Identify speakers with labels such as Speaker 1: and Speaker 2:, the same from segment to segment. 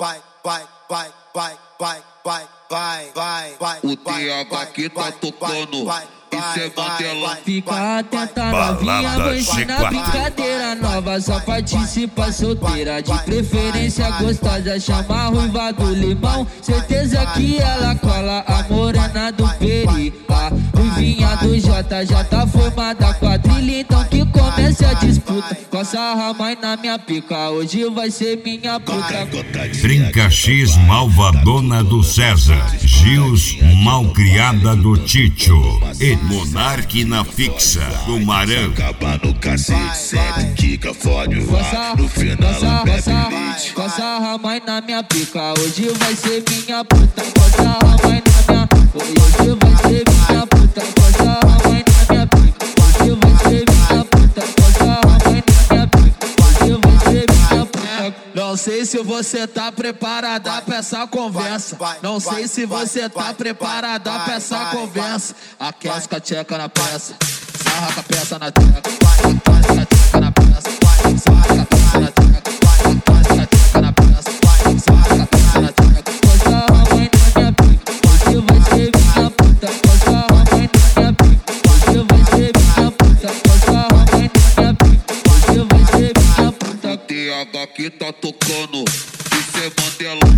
Speaker 1: O TH que tá tocando, isso é Mandela.
Speaker 2: Fica atenta, novinha, vou ensinar brincadeira nova. Só participa solteira, de preferência gostosa. Chama a ruiva do limão, certeza que ela cola. A morena do peri, a ruivinha do Jota. Já tá formada quadrilha, então que comece a disputa. Coça a rama na minha pica, hoje vai ser minha puta.
Speaker 3: Trinca X malvadona do César, Gils malcriada do Tito e Monarque na fixa do Marão.
Speaker 1: Acaba no cacete, sente, quica, fode, vai. No final bebe leite.
Speaker 2: Coça a rama na minha pica, hoje vai ser minha puta. Coça a rama na minha, hoje vai ser minha puta. Coça a rama na minha pica, hoje vai ser minha puta. Coça a rama na minha pica, hoje vai ser minha puta. Não sei se você tá preparada pra essa conversa. Não sei se você tá preparada pra essa conversa. Aquece com a tcheca na peça, sarra com a peça na tcheca. Aquece com a tcheca na peça, sarra com a peça na tcheca. Aquece com a tcheca na peça, sarra com a peça na tcheca. Coça a rama na minha pica, hoje vai ser minha puta. Coça a rama na minha pica, hoje vai ser minha puta. Coça a rama na minha pica, hoje vai ser minha puta.
Speaker 1: O TH que tá tocando, isso é Mandela.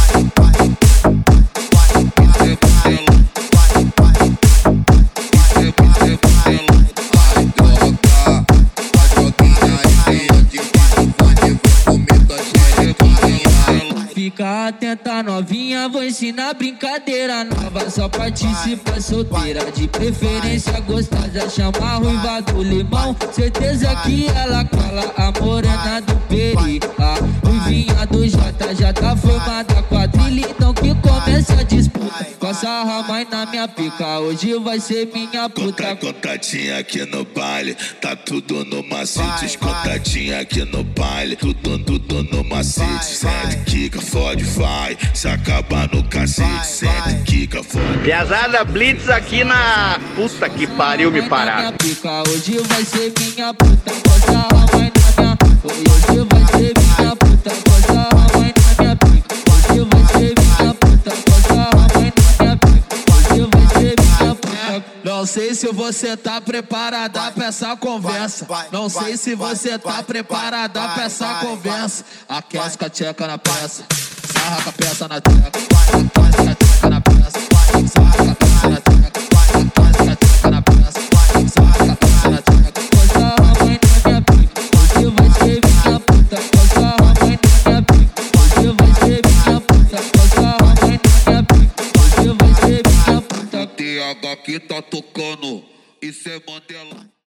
Speaker 2: Fica atenta, novinha, vou ensinar brincadeira nova. Só participa solteira, de preferência gostosa. Chama a ruiva do limão, certeza que ela cola. A morena do peri, a ruivinha do Jota. Já tá formada quadrilha, então que comece a disputa. Coça a rama na minha pica, hoje vai ser minha puta.
Speaker 1: Contatinha aqui no baile, tá tudo no macete. Contatinha aqui no baile, tudo no macete. Sente, quica, fode, vai. Se acabar no cacete, sente, quica, fode.
Speaker 4: Piazada Blitz aqui na puta que pariu me parar.
Speaker 2: Hoje vai ser minha puta. Coça a rama na minha, hoje vai ser minha puta. Coça a rama na minha pica, hoje vai ser minha puta. Coça a rama na minha pica, hoje vai ser minha puta. Não sei se você tá preparada pra essa conversa. Não sei se você tá preparada pra essa conversa. Aquece com a tcheca na peça, sarra com a peça na tcheca. Aquece com a tcheca na peça, sarra com a peça na tcheca. Aquece com a tcheca na peça, sarra com a peça na tcheca. Coça a rama na minha pica, hoje vai ser minha puta. Coça a rama na minha pica, hoje vai ser minha puta. Coça a rama na minha pica, hoje vai ser minha puta.
Speaker 1: O TH que tá tocando, isso é Mandela.